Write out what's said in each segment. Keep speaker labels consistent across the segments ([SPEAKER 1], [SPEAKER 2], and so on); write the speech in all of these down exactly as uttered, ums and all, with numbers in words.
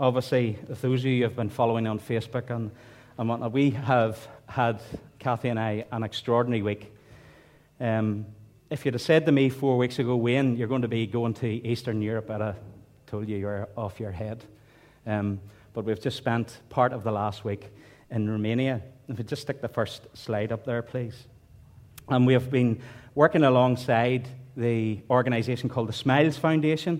[SPEAKER 1] obviously, if those of you who have been following on Facebook and, and whatnot, we have had, Kathy and I, an extraordinary week. Um, if you'd have said to me four weeks ago, Wayne, you're going to be going to Eastern Europe, I'd have told you you're off your head. Um, but we've just spent part of the last week in Romania. If you just stick the first slide up there, please. And we have been working alongside the organisation called the Smiles Foundation.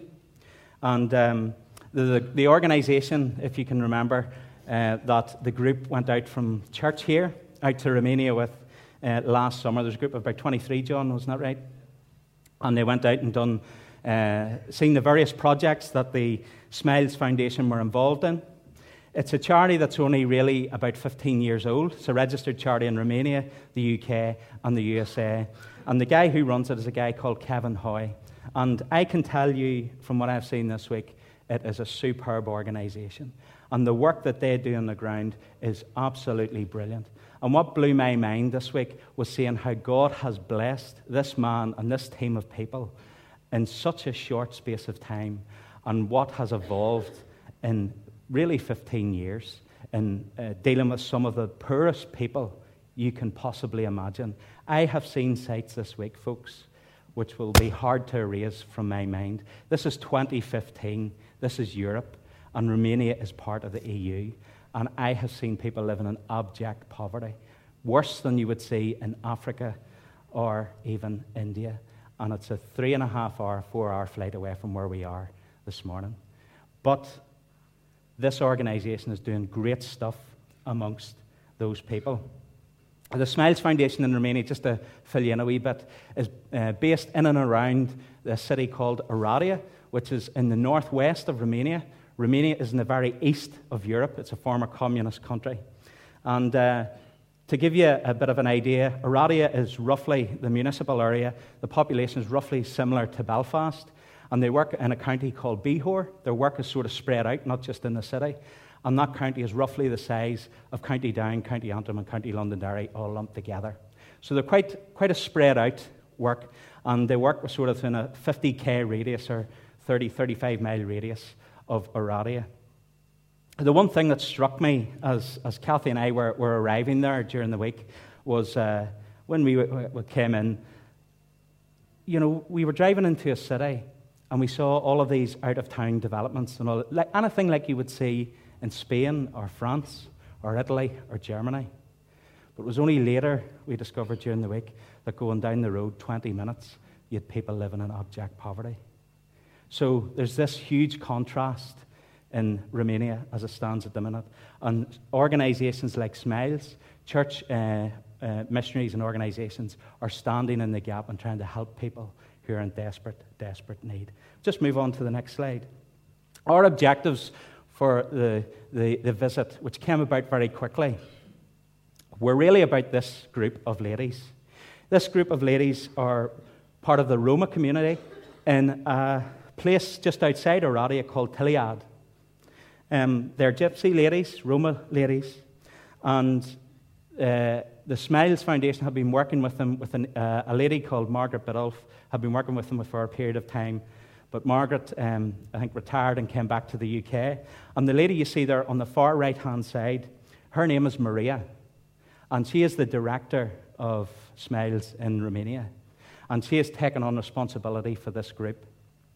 [SPEAKER 1] And um, the, the, the organisation, if you can remember, uh, that the group went out from church here, out to Romania with uh, last summer. There's a group of about twenty-three, John, wasn't that right? And they went out and done, uh, seen the various projects that the Smiles Foundation were involved in. It's a charity that's only really about fifteen years old. It's a registered charity in Romania, the U K, and the U S A. And the guy who runs it is a guy called Kevin Hoy. And I can tell you, from what I've seen this week, it is a superb organisation. And the work that they do on the ground is absolutely brilliant. And what blew my mind this week was seeing how God has blessed this man and this team of people in such a short space of time, and what has evolved in really fifteen years in uh, dealing with some of the poorest people you can possibly imagine. I have seen sights this week, folks, which will be hard to erase from my mind. This is twenty fifteen. This is Europe, and Romania is part of the E U. And I have seen people living in abject poverty, worse than you would see in Africa or even India. And it's a three and a half hour, four hour flight away from where we are this morning. But this organisation is doing great stuff amongst those people. The Smiles Foundation in Romania, just to fill you in a wee bit, is uh, based in and around a city called Oradea, which is in the northwest of Romania. Romania is in the very east of Europe. It's a former communist country. And uh, to give you a bit of an idea, Oradea is roughly, the municipal area, the population is roughly similar to Belfast. And they work in a county called Bihor. Their work is sort of spread out, not just in the city. And that county is roughly the size of County Down, County Antrim, and County Londonderry all lumped together. So they're quite quite a spread out work, and they work with sort of in a fifty k radius or thirty, thirty-five mile radius of Oradea. The one thing that struck me as, as Kathy and I were, were arriving there during the week was uh, when we, we came in, you know, we were driving into a city, and we saw all of these out-of-town developments and all, like anything like you would see in Spain or France or Italy or Germany. But it was only later we discovered during the week that going down the road twenty minutes, you had people living in abject poverty. So there's this huge contrast in Romania as it stands at the minute. And organisations like Smiles, church uh, uh, missionaries and organisations are standing in the gap and trying to help people who are in desperate, desperate need. Just move on to the next slide. Our objectives for the, the, the visit, which came about very quickly, were really about this group of ladies. This group of ladies are part of the Roma community in a place just outside Oradea called Tiliad. Um, they're gypsy ladies, Roma ladies, and uh, the Smiles Foundation have been working with them, with an, uh, a lady called Margaret Biddulph, have been working with them for a period of time. But Margaret, um, I think, retired and came back to the U K. And the lady you see there on the far right-hand side, her name is Maria. And she is the director of Smiles in Romania. And she has taken on responsibility for this group.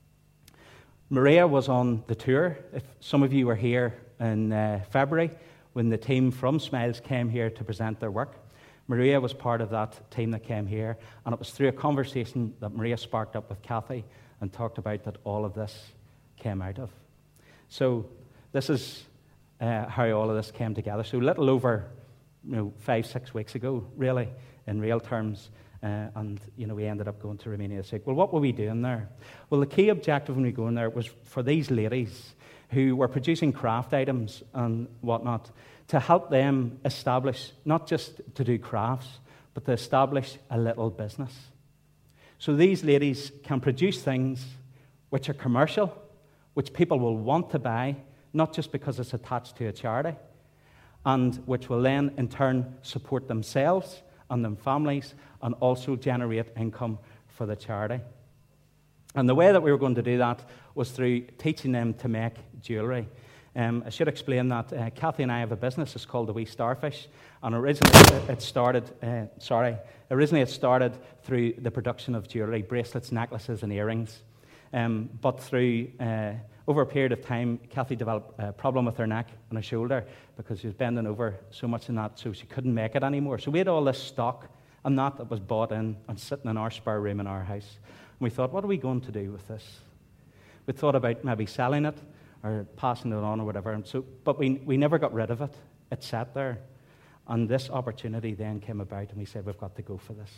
[SPEAKER 1] Maria was on the tour. If some of you were here in uh, February when the team from Smiles came here to present their work, Maria was part of that team that came here. And it was through a conversation that Maria sparked up with Kathy and talked about that all of this came out of. So this is uh, how all of this came together. So a little over you know, five, six weeks ago, really, in real terms, uh, and you know, we ended up going to Romania this week. Well, what were we doing there? Well, the key objective when we go in there was for these ladies who were producing craft items and whatnot, to help them establish, not just to do crafts, but to establish a little business. So these ladies can produce things which are commercial, which people will want to buy, not just because it's attached to a charity, and which will then, in turn, support themselves and their families and also generate income for the charity. And the way that we were going to do that was through teaching them to make jewellery. Um, I should explain that uh, Kathy and I have a business. It's called the Wee Starfish, and originally it started. Uh, sorry, originally it started through the production of jewellery, bracelets, necklaces, and earrings. Um, but through uh, over a period of time, Kathy developed a problem with her neck and her shoulder because she was bending over so much in that, so she couldn't make it anymore. So we had all this stock and that that was bought in and sitting in our spare room in our house. And we thought, what are we going to do with this? We thought about maybe selling it or passing it on or whatever. And so, but we, we never got rid of it. It sat there. And this opportunity then came about, and we said, we've got to go for this.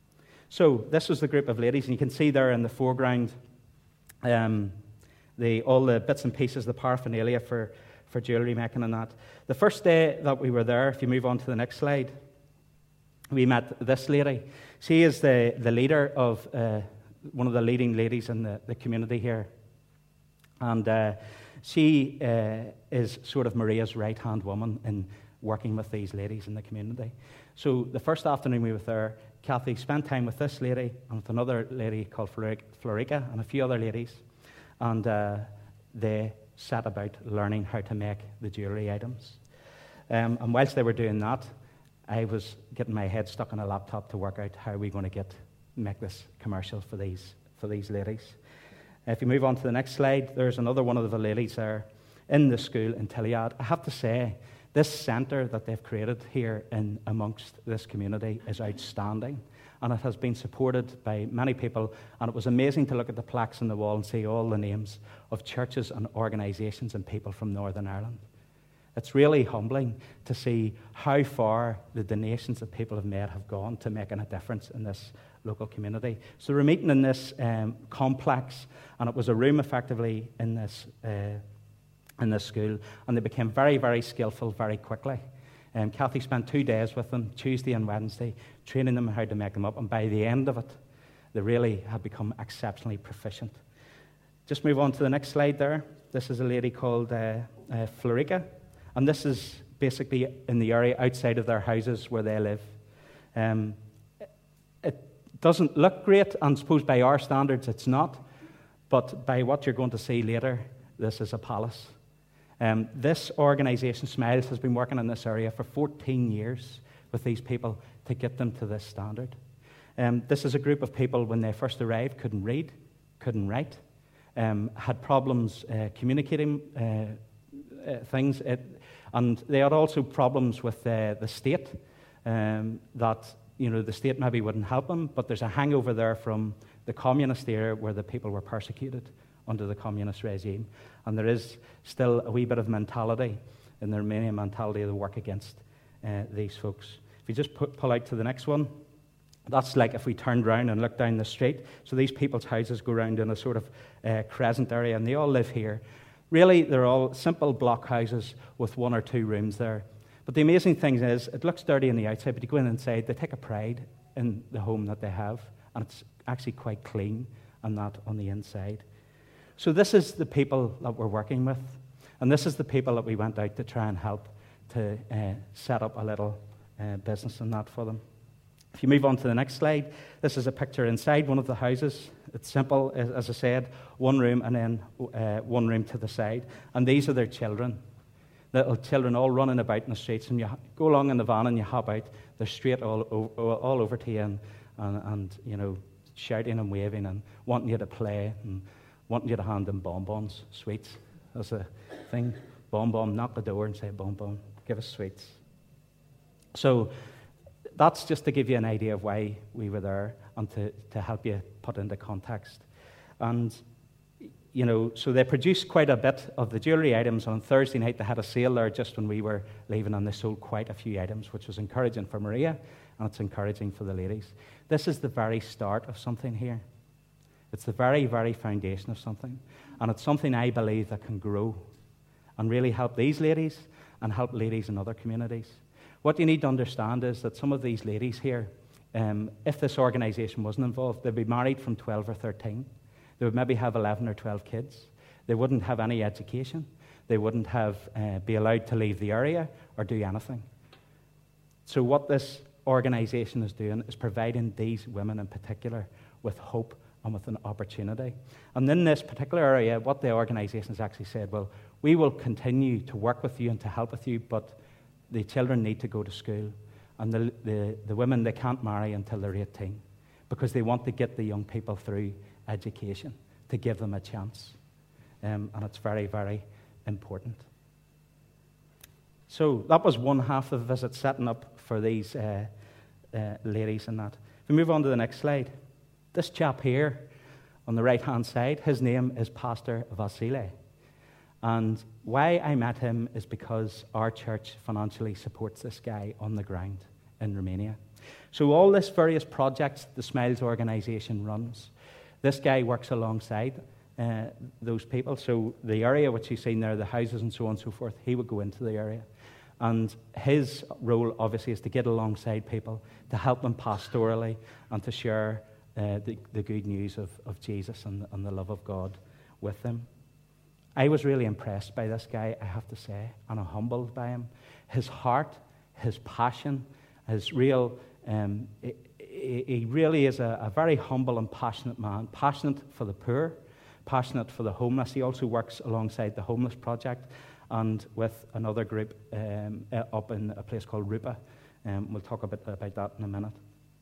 [SPEAKER 1] So this was the group of ladies, and you can see there in the foreground um, the, all the bits and pieces, the paraphernalia for, for jewellery making and that. The first day that we were there, if you move on to the next slide, we met this lady. She is the, the leader of uh, one of the leading ladies in the, the community here. And uh, she uh, is sort of Maria's right-hand woman in working with these ladies in the community. So the first afternoon we were there, Kathy spent time with this lady and with another lady called Florica and a few other ladies. And uh, they set about learning how to make the jewellery items. Um, and whilst they were doing that, I was getting my head stuck on a laptop to work out how we're going to get make this commercial for these for these ladies. If you move on to the next slide, there's another one of the ladies there in the school in Tiliad. I have to say, this centre that they've created here in amongst this community is outstanding, and it has been supported by many people, and it was amazing to look at the plaques on the wall and see all the names of churches and organisations and people from Northern Ireland. It's really humbling to see how far the donations that people have made have gone to making a difference in this local community. So we're meeting in this um, complex, and it was a room effectively in this uh, in this school, and they became very, very skillful very quickly. Um, Kathy spent two days with them, Tuesday and Wednesday, training them how to make them up, and by the end of it, they really had become exceptionally proficient. Just move on to the next slide there. This is a lady called uh, uh, Florica, and this is basically in the area outside of their houses where they live. Um, it doesn't look great, and I suppose by our standards it's not, but by what you're going to see later, this is a palace. Um, this organisation, Smiles, has been working in this area for fourteen years with these people to get them to this standard. Um, this is a group of people, when they first arrived, couldn't read, couldn't write, um, had problems uh, communicating uh, uh, things, it, and they had also problems with uh, the state, um, that you know the state maybe wouldn't help them, but there's a hangover there from the communist era where the people were persecuted under the communist regime. And there is still a wee bit of mentality in the Romanian mentality of the work against uh, these folks. If you just put, pull out to the next one, that's like if we turned around and looked down the street. So these people's houses go around in a sort of uh, crescent area, and they all live here. Really, they're all simple block houses with one or two rooms there. But the amazing thing is, it looks dirty on the outside, but you go in inside, they take a pride in the home that they have, and it's actually quite clean and that on the inside. So this is the people that we're working with, and this is the people that we went out to try and help to uh, set up a little uh, business and that for them. If you move on to the next slide, this is a picture inside one of the houses. It's simple, as I said, one room and then uh, one room to the side. And these are their children, little children all running about in the streets. And you go along in the van and you hop out, they're straight all over, all over to you and, and, and, you know, shouting and waving and wanting you to play and wanting you to hand them bonbons, sweets. That's a thing. Bonbon, knock the door and say, bonbon, give us sweets. So that's just to give you an idea of why we were there and to, to help you put into context. And, you know, so they produced quite a bit of the jewellery items. On Thursday night, they had a sale there just when we were leaving, and they sold quite a few items, which was encouraging for Maria, and it's encouraging for the ladies. This is the very start of something here. It's the very, very foundation of something. And it's something I believe that can grow and really help these ladies and help ladies in other communities. What you need to understand is that some of these ladies here, um, if this organisation wasn't involved, they'd be married from twelve or thirteen. They would maybe have eleven or twelve kids. They wouldn't have any education. They wouldn't have uh, be allowed to leave the area or do anything. So what this organisation is doing is providing these women in particular with hope and with an opportunity. And in this particular area, what the organisation has actually said, well, We will continue to work with you and to help with you, but the children need to go to school. And the, the, the women, they can't marry until they're eighteen because they want to get the young people through education, to give them a chance. Um, and it's very, very important. So that was one half of the visit, setting up for these uh, uh, ladies and that. If we move on to the next slide, this chap here on the right-hand side, his name is Pastor Vasile. And why I met him is because our church financially supports this guy on the ground in Romania. So all this various projects the Smiles organisation runs, this guy works alongside uh, those people. So the area which you've seen there, the houses and so on and so forth, he would go into the area. And his role, obviously, is to get alongside people, to help them pastorally, and to share uh, the, the good news of, of Jesus and, and the love of God with them. I was really impressed by this guy, I have to say, and I'm humbled by him. His heart, his passion, his real, um, he, he really is a, a very humble and passionate man, passionate for the poor, passionate for the homeless. He also works alongside the Homeless Project and with another group um, up in a place called Rupa. Um, we'll talk a bit about that in a minute.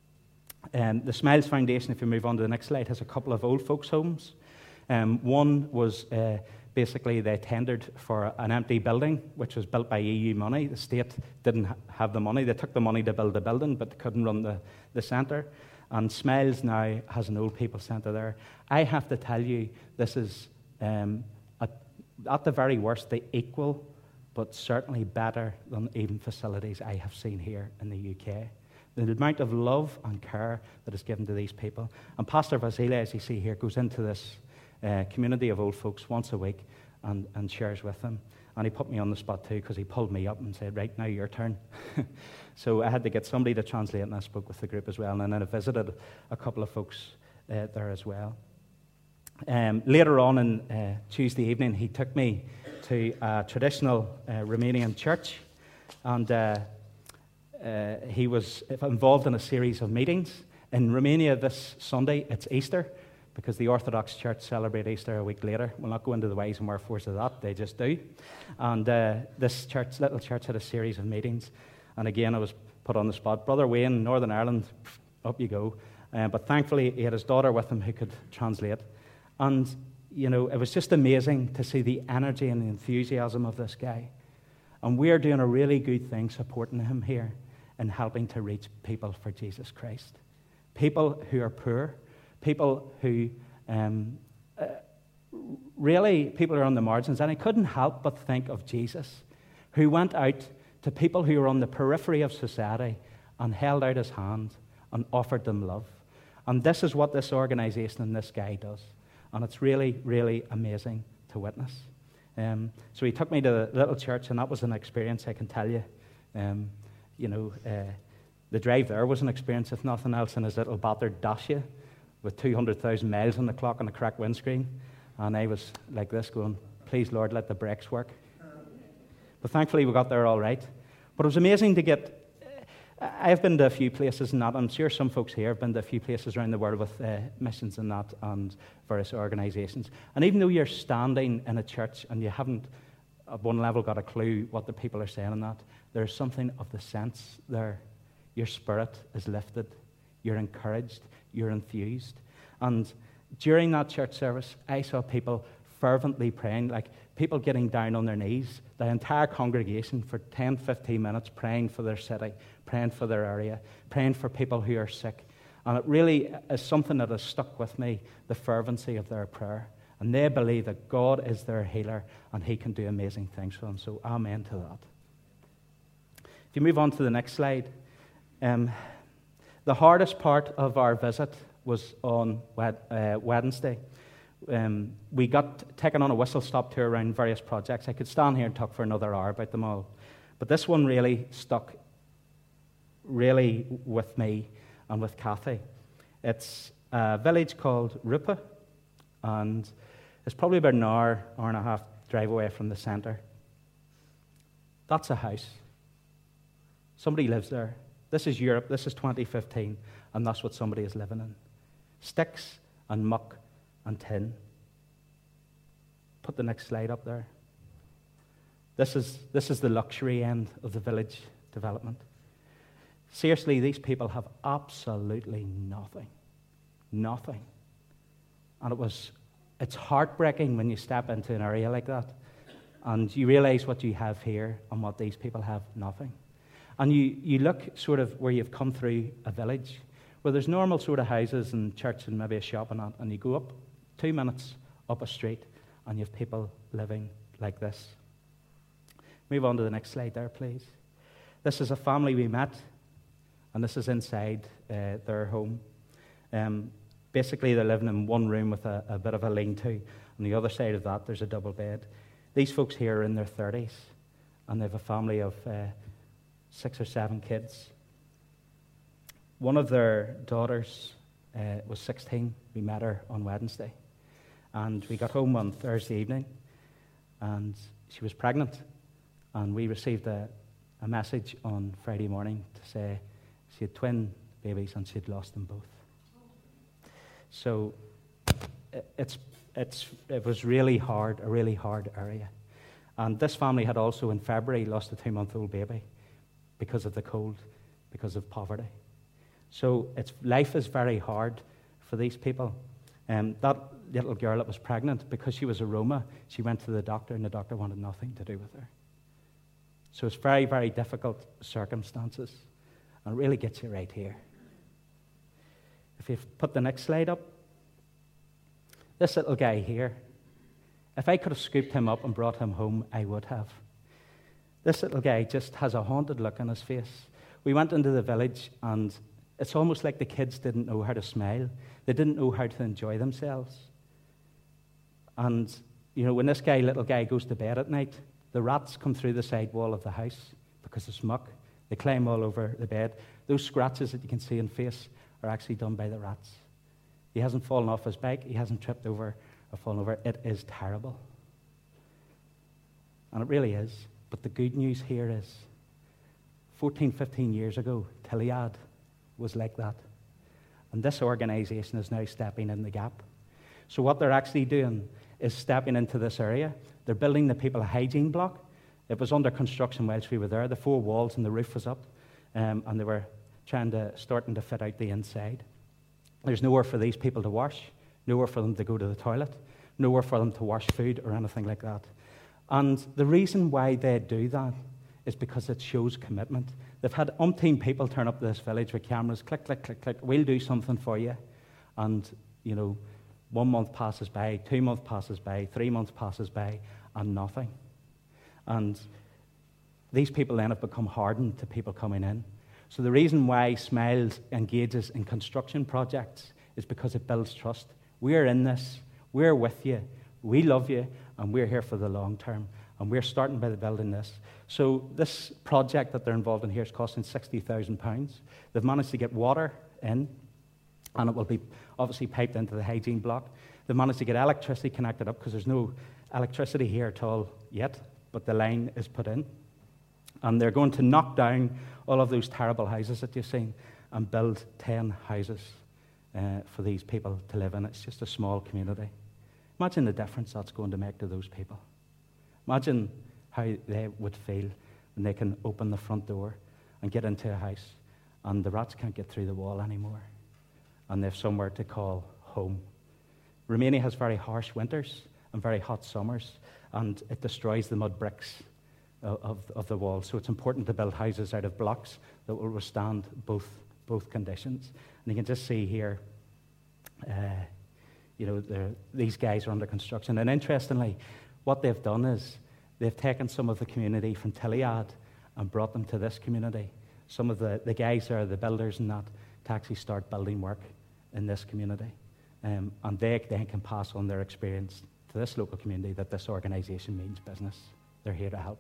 [SPEAKER 1] Um, the Smiles Foundation, if you move on to the next slide, has a couple of old folks' homes. Um, one was... Uh, Basically, they tendered for an empty building, which was built by E U money. The state didn't ha- have the money. They took the money to build the building, but they couldn't run the, the centre. And Smiles now has an old people centre there. I have to tell you, this is, um, at, at the very worst, the equal, but certainly better than even facilities I have seen here in the U K. The amount of love and care that is given to these people. And Pastor Vasile, as you see here, goes into this Uh, community of old folks once a week and, and shares with them. And he put me on the spot too because he pulled me up and said, right, now your turn. So I had to get somebody to translate, and I spoke with the group as well. And then I visited a couple of folks uh, there as well. Um, later on in uh, Tuesday evening, he took me to a traditional uh, Romanian church. And uh, uh, he was involved in a series of meetings. In Romania this Sunday, it's Easter, because the Orthodox Church celebrate Easter a week later. We'll not go into the whys and wherefores of that, they just do. And uh, this church, little church had a series of meetings. And again, I was put on the spot. Brother Wayne, Northern Ireland, up you go. Uh, but thankfully, he had his daughter with him who could translate. And, you know, it was just amazing to see the energy and the enthusiasm of this guy. And we're doing a really good thing supporting him here and helping to reach people for Jesus Christ. People who are poor, people who um, uh, really, people who are on the margins. And I couldn't help but think of Jesus, who went out to people who were on the periphery of society and held out his hand and offered them love. And this is what this organization and this guy does. And it's really, really amazing to witness. Um, so he took me to the little church, and that was an experience, I can tell you. Um, you know, uh, the drive there was an experience, if nothing else, in his little battered Dacia with two hundred thousand miles on the clock and a cracked windscreen. And I was like this going, please, Lord, let the brakes work. But thankfully, we got there all right. But it was amazing to get... I've been to a few places and that. I'm sure some folks here have been to a few places around the world with uh, missions and that and various organizations. And even though you're standing in a church and you haven't, at one level, got a clue what the people are saying and that, there's something of the sense there. Your spirit is lifted. You're encouraged. You're enthused. And during that church service, I saw people fervently praying, like people getting down on their knees, the entire congregation for ten, fifteen minutes praying for their city, praying for their area, praying for people who are sick. And it really is something that has stuck with me, the fervency of their prayer. And they believe that God is their healer and he can do amazing things for them. So amen to that. If you move on to the next slide, um, the hardest part of our visit was on uh, Wednesday. Um, we got taken on a whistle-stop tour around various projects. I could stand here and talk for another hour about them all. But this one really stuck really with me and with Kathy. It's a village called Rupa, and it's probably about an hour, hour and a half drive away from the centre. That's a house. Somebody lives there. This is Europe. This is twenty fifteen, and that's what somebody is living in. Sticks and muck and tin. Put the next slide up there. This is, this is the luxury end of the village development. Seriously, these people have absolutely nothing. Nothing. And it was, it's heartbreaking when you step into an area like that and you realize what you have here and what these people have, nothing. And you, you look sort of where you've come through a village where there's normal sort of houses and church and maybe a shop and that, and you go up two minutes up a street and you have people living like this. Move on to the next slide there, please. This is a family we met, and this is inside uh, their home. Um, basically, they're living in one room with a, a bit of a lean-to. On the other side of that, there's a double bed. These folks here are in their thirties, and they have a family of uh, six or seven kids. One of their daughters uh, was sixteen. We met her on Wednesday. And we got home on Thursday evening, and she was pregnant. And we received a, a message on Friday morning to say she had twin babies and she had lost them both. So it, it's, it's, it was really hard, a really hard area. And this family had also in February lost a two-month-old baby because of the cold, because of poverty. So it's, life is very hard for these people. Um, that little girl that was pregnant, because she was a Roma, she went to the doctor and the doctor wanted nothing to do with her. So it's very, very difficult circumstances. And it really gets you right here. If you put the next slide up. This little guy here, if I could have scooped him up and brought him home, I would have. This little guy just has a haunted look on his face. We went into the village and it's almost like the kids didn't know how to smile. They didn't know how to enjoy themselves. And, you know, when this guy, little guy, goes to bed at night, the rats come through the side wall of the house because it's muck. They climb all over the bed. Those scratches that you can see in face are actually done by the rats. He hasn't fallen off his bike. He hasn't tripped over or fallen over. It is terrible. And it really is. But the good news here is fourteen, fifteen years ago, Tiliad was like that. And this organisation is now stepping in the gap. So what they're actually doing is stepping into this area. They're building the people a hygiene block. It was under construction whilst we were there. The four walls and the roof was up. Um, and they were trying to, starting to fit out the inside. There's nowhere for these people to wash, nowhere for them to go to the toilet, nowhere for them to wash food or anything like that. And the reason why they do that is because it shows commitment. They've had umpteen people turn up to this village with cameras, click, click, click, click, we'll do something for you. And, you know, one month passes by, two months passes by, three months passes by, and nothing. And these people then have become hardened to people coming in. So the reason why Smiles engages in construction projects is because it builds trust. We're in this, we're with you, we love you, and we're here for the long term. And we're starting by building this. So this project that they're involved in here is costing sixty thousand pounds. They've managed to get water in, and it will be obviously piped into the hygiene block. They've managed to get electricity connected up because there's no electricity here at all yet, but the line is put in. And they're going to knock down all of those terrible houses that you've seen and build ten houses uh, for these people to live in. It's just a small community. Imagine the difference that's going to make to those people. Imagine how they would feel when they can open the front door and get into a house and the rats can't get through the wall anymore and they have somewhere to call home. Romania has very harsh winters and very hot summers, and it destroys the mud bricks of, of the wall. So it's important to build houses out of blocks that will withstand both, both conditions. And you can just see here, uh, you know, these guys are under construction. And interestingly, what they've done is they've taken some of the community from Tiliad and brought them to this community. Some of the, the guys are the builders and that to actually start building work in this community. Um, and they then can pass on their experience to this local community that this organisation means business. They're here to help.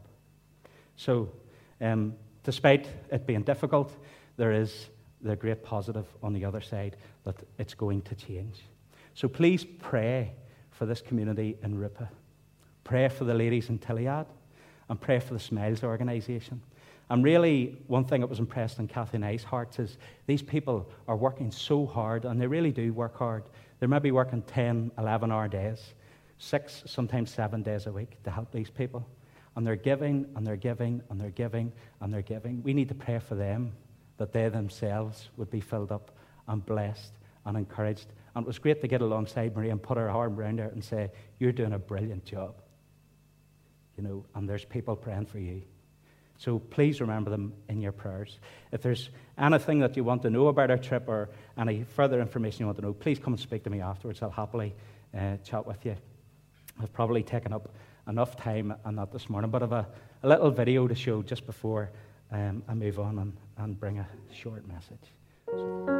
[SPEAKER 1] So, um, despite it being difficult, there is the great positive on the other side that it's going to change. So please pray for this community in Rupa. Pray for the ladies in Tiliad and pray for the Smiles organisation. And really, one thing that was impressed on Kathy and I's hearts is these people are working so hard, and they really do work hard. They're maybe working ten, eleven-hour days, six, sometimes seven days a week to help these people. And they're giving, and they're giving, and they're giving, and they're giving. We need to pray for them, that they themselves would be filled up and blessed and encouraged. And it was great to get alongside Maria and put her arm around her and say, you're doing a brilliant job. You know, and there's people praying for you. So please remember them in your prayers. If there's anything that you want to know about our trip or any further information you want to know, please come and speak to me afterwards. I'll happily uh, chat with you. I've probably taken up enough time on that this morning, but I've a, a little video to show just before um, I move on and, and bring a short message. So.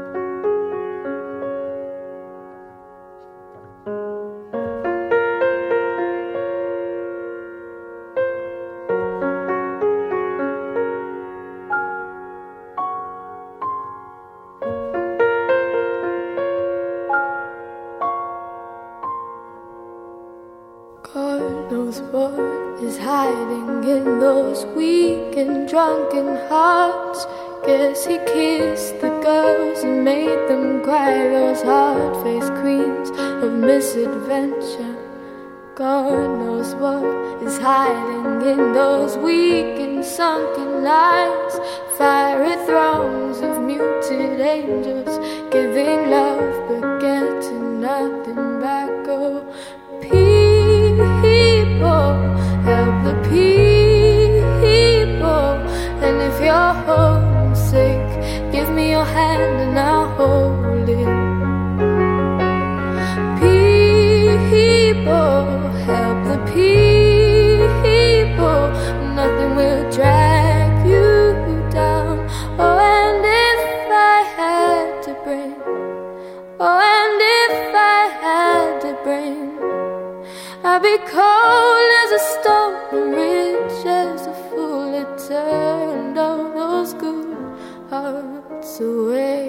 [SPEAKER 2] Hiding in those weak and drunken hearts. Guess he kissed the girls and made them cry, those hard-faced queens of misadventure. God knows what is hiding in those weak and sunken lines. Fiery throngs of muted angels, giving love but getting nothing back. Oh, people, help the people. And if you're homesick, give me your hand and I'll hold it. People, help the people. Nothing will drag you down. Oh, and if I had to bring, oh, and if I had to bring, I'd be cold as a stone and rich as a fool. It turned all those good hearts away.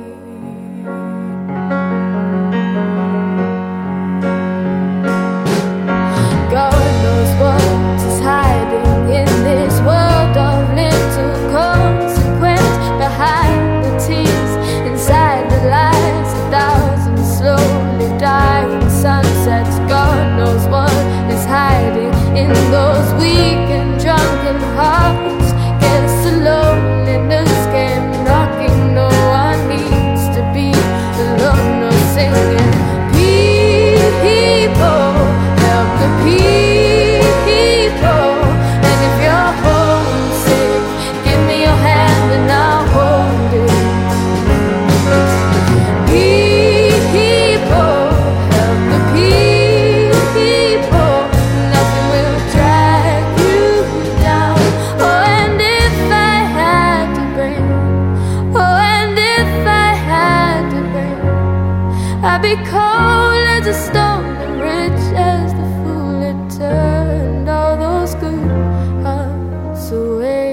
[SPEAKER 2] God knows what is hiding in this world of little consequence. Behind the tears, inside the lies, a thousand slowly dying sunsets. God knows what is hiding in those weak and drunken hearts. Guess the loneliness came knocking. No one needs to be alone or singing. People, help the people. And if you're homesick, give me your hand and I'll hold it. People, help the people. Nothing will drag you down. Oh, and if I had to bring, oh, and if I had to bring, I'd be cold as a stone and rich as the fool. It turned all those good hearts away.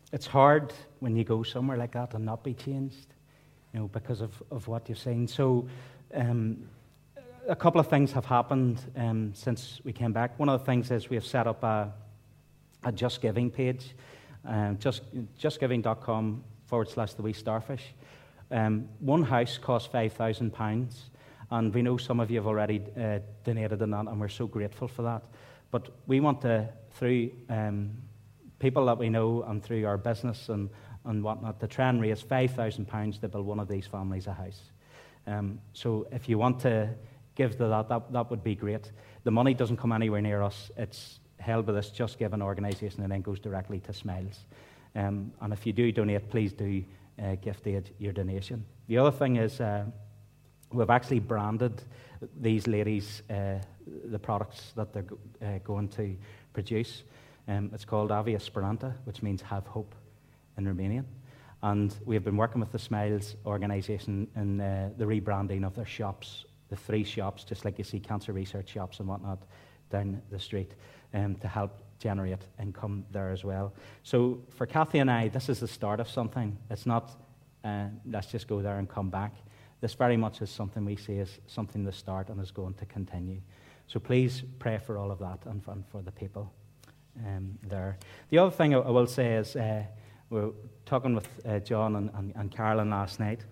[SPEAKER 1] it's hard when you go somewhere like that and not be changed, you know, because of, of what you've seen. So um, a couple of things have happened um, since we came back. One of the things is we have set up a, a Just Giving page, um, just, justgiving.com forward slash the wee starfish. Um, one house costs five thousand pounds, and we know some of you have already uh, donated in that, and we're so grateful for that. But we want to, through um, people that we know and through our business and, and whatnot, to try and raise five thousand pounds to build one of these families a house. Um, so if you want to give to that, that, that would be great. The money doesn't come anywhere near us. It's held by this Just Giving organisation and then goes directly to Smiles. Um, and if you do donate, please do uh, gift aid your donation. The other thing is uh, we've actually branded these ladies uh, the products that they're uh, going to produce. Um, it's called Avia Speranța, which means have hope in Romanian. And we've been working with the Smiles organisation in uh, the rebranding of their shops, the three shops, just like you see cancer research shops and whatnot down the street, um, to help generate income there as well. So for Kathy and I, this is the start of something. It's not, uh, let's just go there and come back. This very much is something we see as something to start and is going to continue. So please pray for all of that and for, and for the people um, there. The other thing I, I will say is uh, we were talking with uh, John and, and, and Carolyn last night.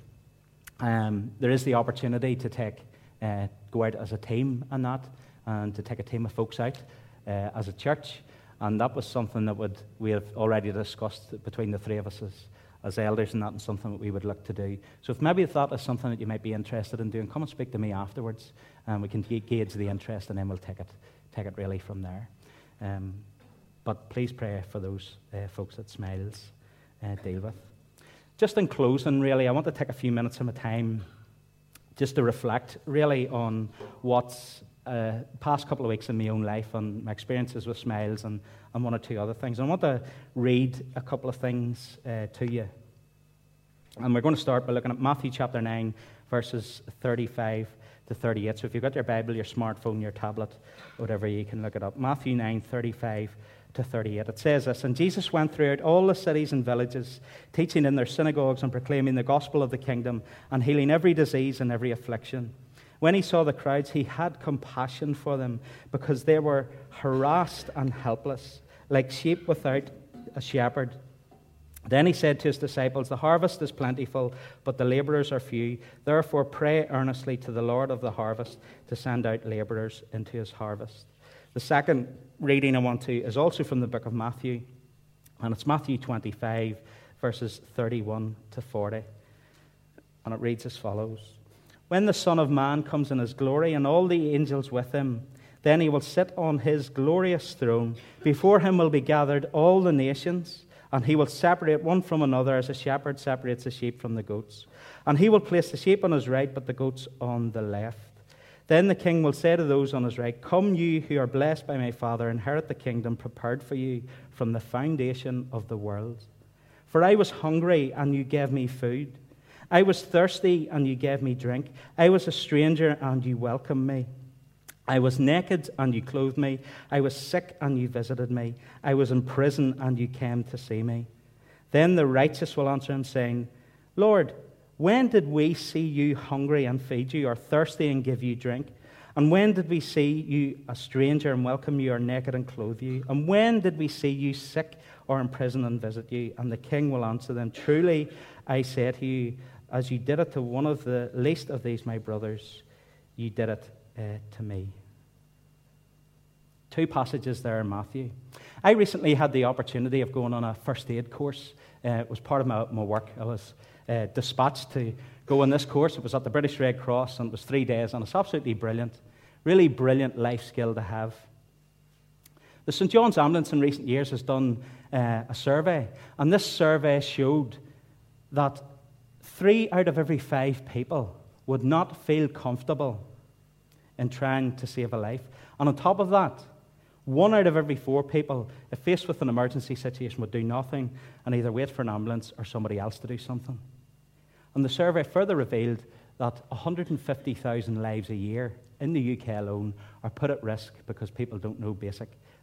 [SPEAKER 1] Um, there is the opportunity to take, uh, go out as a team and that, and to take a team of folks out uh, as a church. And that was something that would we have already discussed between the three of us as, as elders, and that and something that we would look to do. So if maybe that is something that you might be interested in doing, come and speak to me afterwards, and we can gauge the interest, and then we'll take it, take it really from there. Um, but please pray for those uh, folks that Smiles uh, deal with. Just in closing, really, I want to take a few minutes of my time just to reflect really on what's Uh, past couple of weeks in my own life and my experiences with Smiles and, and one or two other things. And I want to read a couple of things uh, to you. And we're going to start by looking at Matthew chapter nine, verses thirty-five to thirty-eight. So if you've got your Bible, your smartphone, your tablet, whatever, you can look it up. Matthew nine, thirty-five to thirty-eight. It says this: "And Jesus went throughout all the cities and villages, teaching in their synagogues and proclaiming the gospel of the kingdom and healing every disease and every affliction. When he saw the crowds, he had compassion for them because they were harassed and helpless, like sheep without a shepherd. Then he said to his disciples, 'The harvest is plentiful, but the laborers are few. Therefore pray earnestly to the Lord of the harvest to send out laborers into his harvest.'" The second reading I want to is also from the book of Matthew, and it's Matthew twenty-five, verses thirty-one to forty. And it reads as follows: "When the Son of Man comes in his glory and all the angels with him, then he will sit on his glorious throne. Before him will be gathered all the nations, and he will separate one from another as a shepherd separates the sheep from the goats. And he will place the sheep on his right, but the goats on the left. Then the king will say to those on his right, 'Come, you who are blessed by my Father, inherit the kingdom prepared for you from the foundation of the world. For I was hungry, and you gave me food. I was thirsty, and you gave me drink. I was a stranger, and you welcomed me. I was naked, and you clothed me. I was sick, and you visited me. I was in prison, and you came to see me.' Then the righteous will answer him, saying, 'Lord, when did we see you hungry and feed you, or thirsty and give you drink? And when did we see you a stranger and welcome you, or naked and clothe you? And when did we see you sick or in prison and visit you?' And the king will answer them, 'Truly I say to you, as you did it to one of the least of these my brothers, you did it uh, to me.'" Two passages there in Matthew. I recently had the opportunity of going on a first aid course. Uh, it was part of my, my work. I was uh, dispatched to go on this course. It was at the British Red Cross, and it was three days, and it's absolutely brilliant. Really brilliant life skill to have. The Saint John's Ambulance in recent years has done uh, a survey, and this survey showed that three out of every five people would not feel comfortable in trying to save a life. And on top of that, one out of every four people, if faced with an emergency situation, would do nothing and either wait for an ambulance or somebody else to do something. And the survey further revealed that one hundred fifty thousand lives a year in the U K alone are put at risk because people don't know basic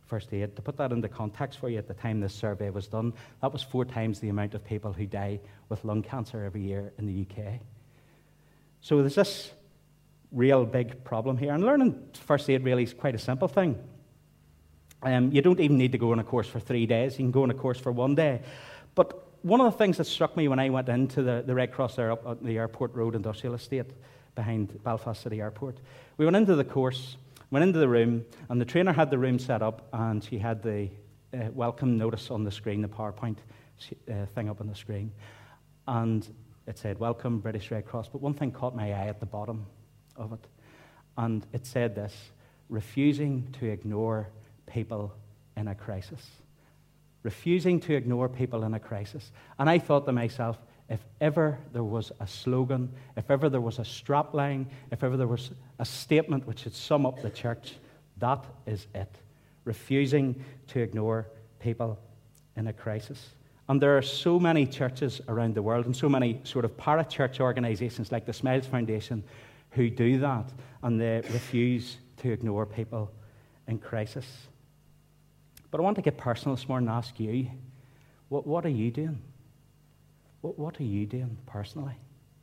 [SPEAKER 1] first aid. To put that into context for you, at the time this survey was done, that was four times the amount of people who die with lung cancer every year in the U K. So there's this real big problem here. And learning first aid really is quite a simple thing. Um, you don't even need to go on a course for three days. You can go on a course for one day. But one of the things that struck me when I went into the, the Red Cross there up at the Airport Road Industrial Estate behind Belfast City Airport, we went into the course, went into the room, and the trainer had the room set up, and she had the uh, welcome notice on the screen, the PowerPoint uh, thing up on the screen. And it said, "Welcome, British Red Cross." But one thing caught my eye at the bottom of it. And it said this: refusing to ignore people in a crisis. Refusing to ignore people in a crisis. And I thought to myself, if ever there was a slogan, if ever there was a strapline, if ever there was a statement which should sum up the church, that is it. Refusing to ignore people in a crisis. And there are so many churches around the world and so many sort of para-church organizations like the Smiles Foundation who do that, and they refuse to ignore people in crisis. But I want to get personal this morning and ask you, what, what are you doing? What, what are you doing personally?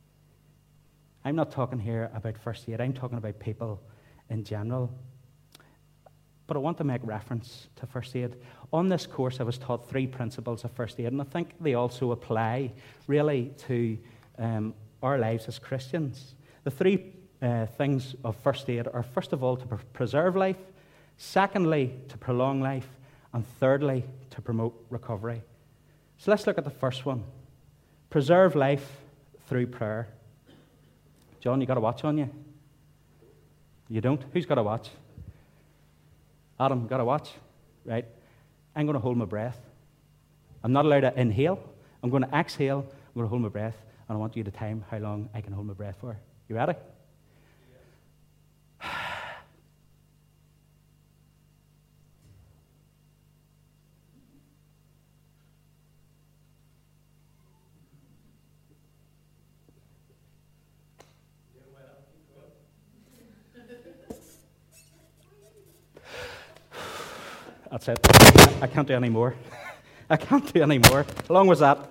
[SPEAKER 1] I'm not talking here about first aid. I'm talking about people in general. But I want to make reference to first aid. On this course, I was taught three principles of first aid, and I think they also apply really to um, our lives as Christians. The three uh, things of first aid are, first of all, to pre- preserve life, secondly, to prolong life, and thirdly, to promote recovery. So let's look at the first one. Preserve life through prayer. John, you got a watch on you? You don't? Who's got a watch? Adam, got a watch? Right. I'm going to hold my breath. I'm not allowed to inhale. I'm going to exhale. I'm going to hold my breath. And I want you to time how long I can hold my breath for. You ready? That's it. I can't do any more. I can't do any more. How long was that?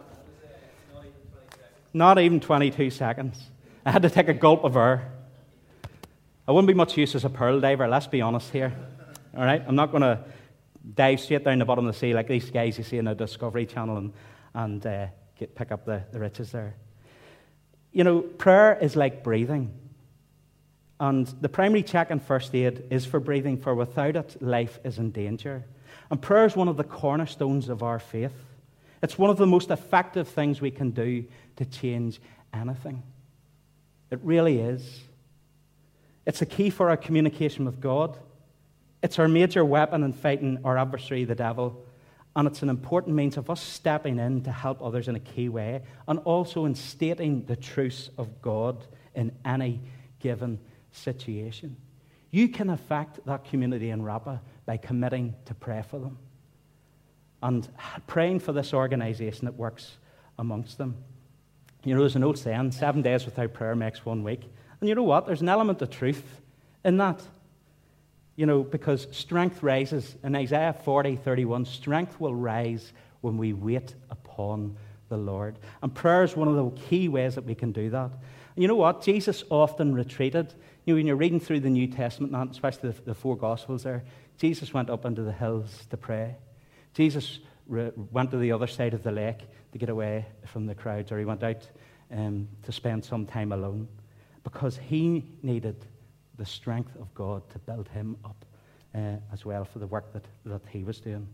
[SPEAKER 1] Not even twenty-two seconds. I had to take a gulp of air. I wouldn't be much use as a pearl diver, let's be honest here. All right? I'm not going to dive straight down the bottom of the sea like these guys you see in the Discovery Channel and, and uh, get, pick up the, the riches there. You know, prayer is like breathing. And the primary check in first aid is for breathing, for without it, life is in danger. And prayer is one of the cornerstones of our faith. It's one of the most effective things we can do to change anything. It really is. It's a key for our communication with God. It's our major weapon in fighting our adversary, the devil. And it's an important means of us stepping in to help others in a key way, and also in stating the truths of God in any given situation. You can affect that community in Rappa by committing to pray for them and praying for this organization that works amongst them. You know, there's an old saying, seven days without prayer makes one week. And you know what? There's an element of truth in that. You know, because strength rises. In Isaiah forty thirty-one, strength will rise when we wait upon the Lord. And prayer is one of the key ways that we can do that. And you know what? Jesus often retreated. You know, when you're reading through the New Testament, especially the, the four Gospels there, Jesus went up into the hills to pray. Jesus re- went to the other side of the lake to get away from the crowds, or he went out um, to spend some time alone, because he needed the strength of God to build him up uh, as well for the work that, that he was doing.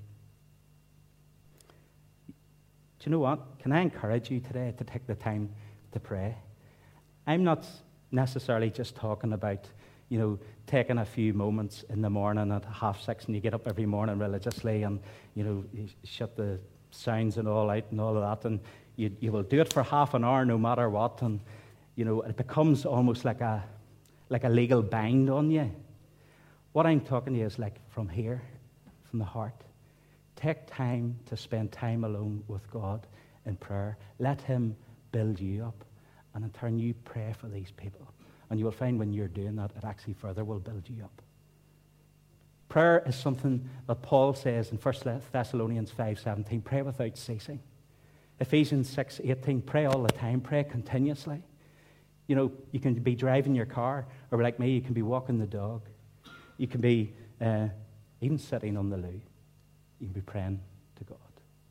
[SPEAKER 1] Do you know what? Can I encourage you today to take the time to pray? I'm not necessarily just talking about, you know, taking a few moments in the morning at half six, and you get up every morning religiously, and, you know, you shut the sounds and all out and all of that, and you, you will do it for half an hour no matter what, and, you know, it becomes almost like a like a legal bind on you. What I'm talking to you is like from here, from the heart. Take time to spend time alone with God in prayer. Let him build you up. And in turn, you pray for these people. And you will find when you're doing that, it actually further will build you up. Prayer is something that Paul says in First Thessalonians five seventeen, pray without ceasing. Ephesians six eighteen, pray all the time, pray continuously. You know, you can be driving your car, or like me, you can be walking the dog. You can be uh, even sitting on the loo. You can be praying to God.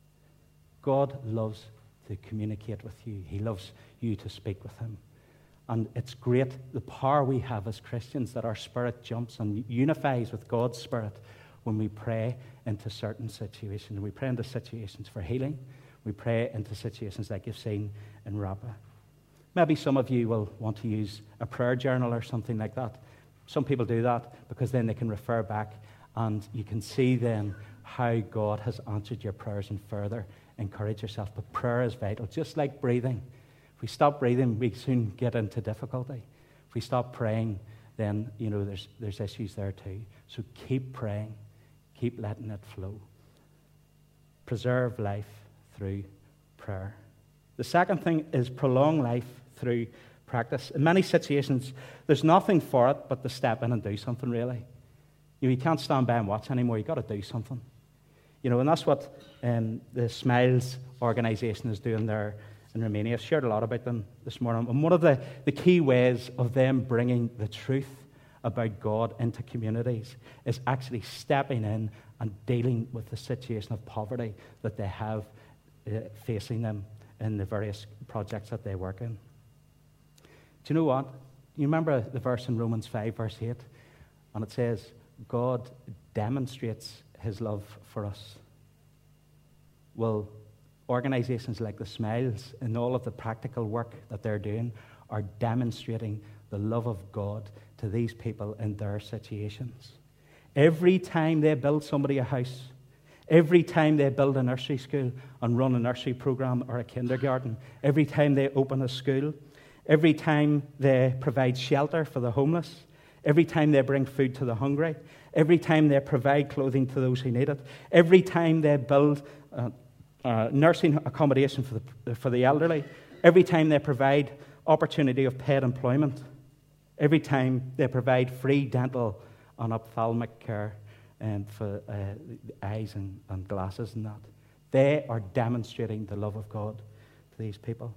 [SPEAKER 1] God loves to communicate with you. He loves you to speak with him. And it's great, the power we have as Christians, that our spirit jumps and unifies with God's spirit when we pray into certain situations. We pray into situations for healing. We pray into situations like you've seen in Rappa. Maybe some of you will want to use a prayer journal or something like that. Some people do that because then they can refer back and you can see then how God has answered your prayers and further encourage yourself. But prayer is vital, just like breathing. If we stop breathing, we soon get into difficulty. If we stop praying, then, you know, there's, there's issues there too. So keep praying. Keep letting it flow. Preserve life through prayer. The second thing is prolong life through practice. In many situations, there's nothing for it but to step in and do something, really. You know, you can't stand by and watch anymore. You've got to do something. You know, and that's what um, the Smiles organisation is doing there in Romania. I've shared a lot about them this morning. And one of the, the key ways of them bringing the truth about God into communities is actually stepping in and dealing with the situation of poverty that they have uh, facing them in the various projects that they work in. Do you know what? You remember the verse in Romans five, verse eight? And it says, God demonstrates his love for us. Well, organizations like the Smiles and all of the practical work that they're doing are demonstrating the love of God to these people in their situations. Every time they build somebody a house, every time they build a nursery school and run a nursery program or a kindergarten, every time they open a school, every time they provide shelter for the homeless, every time they bring food to the hungry, every time they provide clothing to those who need it, every time they build uh, uh, nursing accommodation for the, for the elderly, every time they provide opportunity of paid employment, every time they provide free dental and ophthalmic care and for uh, eyes and, and glasses and that, they are demonstrating the love of God to these people.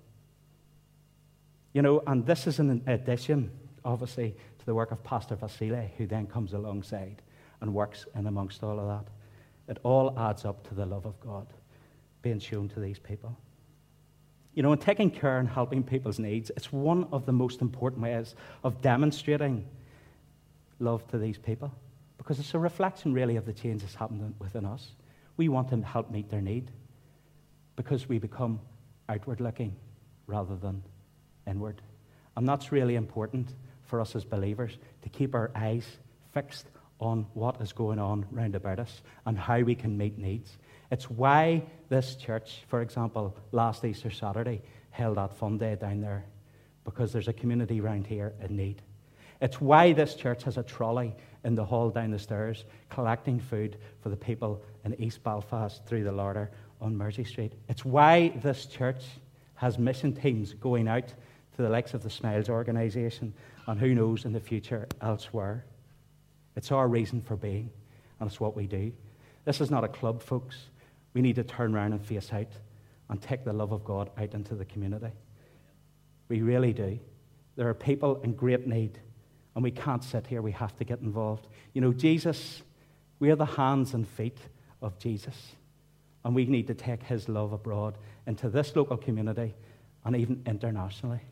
[SPEAKER 1] You know, and this is in addition, obviously, to the work of Pastor Vasily, who then comes alongside and works in amongst all of that. It all adds up to the love of God being shown to these people. You know, in taking care and helping people's needs, it's one of the most important ways of demonstrating love to these people, because it's a reflection, really, of the change that's happened within us. We want them to help meet their need because we become outward-looking rather than inward. And that's really important for us as believers, to keep our eyes fixed on what is going on round about us and how we can meet needs. It's why this church, for example, last Easter Saturday, held that fun day down there, because there's a community around here in need. It's why this church has a trolley in the hall down the stairs collecting food for the people in East Belfast through the Larder on Mersey Street. It's why this church has mission teams going out to the likes of the Smiles organisation and who knows in the future elsewhere. It's our reason for being, and it's what we do. This is not a club, folks. We need to turn around and face out and take the love of God out into the community. We really do. There are people in great need, and we can't sit here. We have to get involved. You know, Jesus, we are the hands and feet of Jesus, and we need to take his love abroad into this local community and even internationally.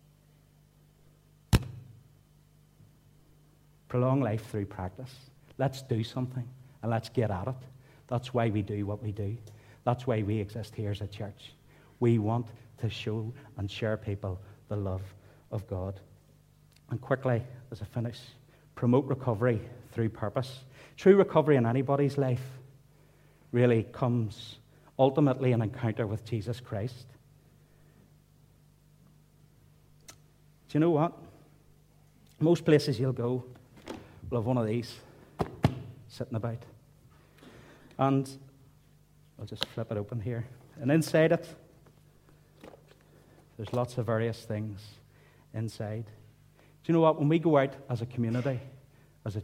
[SPEAKER 1] Prolong life through practice. Let's do something, and let's get at it. That's why we do what we do. That's why we exist here as a church. We want to show and share people the love of God. And quickly, as I finish, promote recovery through purpose. True recovery in anybody's life really comes ultimately an encounter with Jesus Christ. Do you know what? Most places you'll go will have one of these sitting about. And I'll just flip it open here. And inside it, there's lots of various things inside. Do you know what? When we go out as a community, as a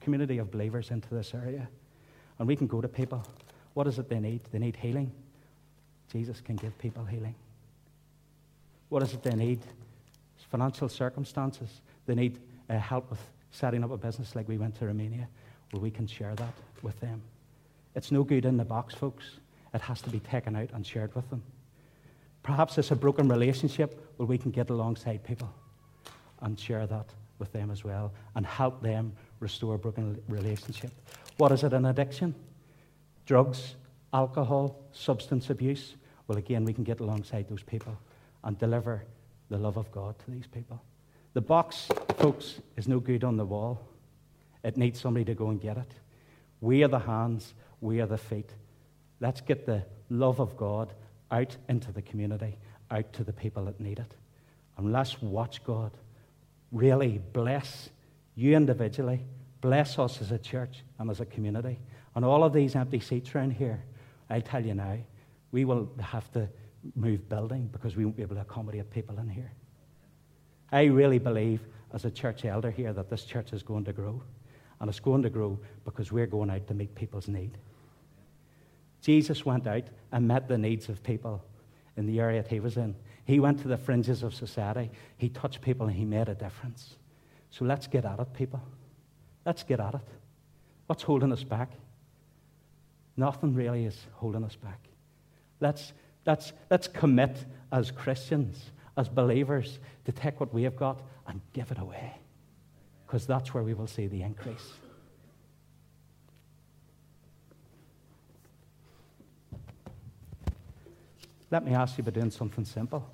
[SPEAKER 1] community of believers into this area. And we can go to people. What is it they need? They need healing. Jesus can give people healing. What is it they need? Financial circumstances. They need uh, help with setting up a business like we went to Romania. Well, we can share that with them. It's no good in the box, folks. It has to be taken out and shared with them. Perhaps it's a broken relationship. Well, we can get alongside people and share that with them as well and help them restore a broken relationship. What is it, an addiction? Drugs, alcohol, substance abuse? Well, again, we can get alongside those people and deliver the love of God to these people. The box, folks, is no good on the wall. It needs somebody to go and get it. We are the hands, we are the feet. Let's get the love of God out into the community, out to the people that need it. And let's watch God really bless you individually, bless us as a church and as a community. And all of these empty seats around here, I tell you now, we will have to move building because we won't be able to accommodate people in here. I really believe as a church elder here that this church is going to grow. And it's going to grow because we're going out to meet people's need. Jesus went out and met the needs of people in the area that he was in. He went to the fringes of society. He touched people and he made a difference. So let's get at it, people. Let's get at it. What's holding us back? Nothing really is holding us back. Let's, let's, let's commit as Christians, as believers, to take what we have got and give it away. Because that's where we will see the increase. Let me ask you about doing something simple.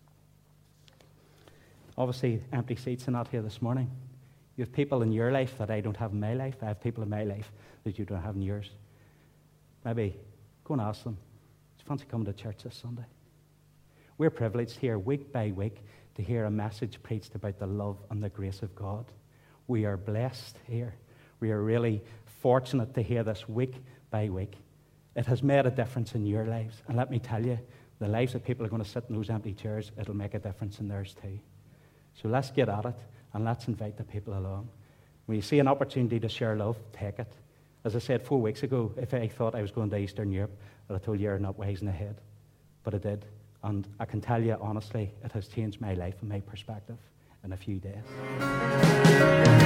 [SPEAKER 1] Obviously, empty seats are not here this morning. You have people in your life that I don't have in my life. I have people in my life that you don't have in yours. Maybe go and ask them, do you fancy coming to church this Sunday? We're privileged here week by week to hear a message preached about the love and the grace of God. We are blessed here. We are really fortunate to hear this week by week. It has made a difference in your lives. And let me tell you, the lives of people are going to sit in those empty chairs, it'll make a difference in theirs too. So let's get at it, and let's invite the people along. When you see an opportunity to share love, take it. As I said four weeks ago, if I thought I was going to Eastern Europe, I'd have told you you're not wise in the head. But I did. And I can tell you, honestly, it has changed my life and my perspective in a few days.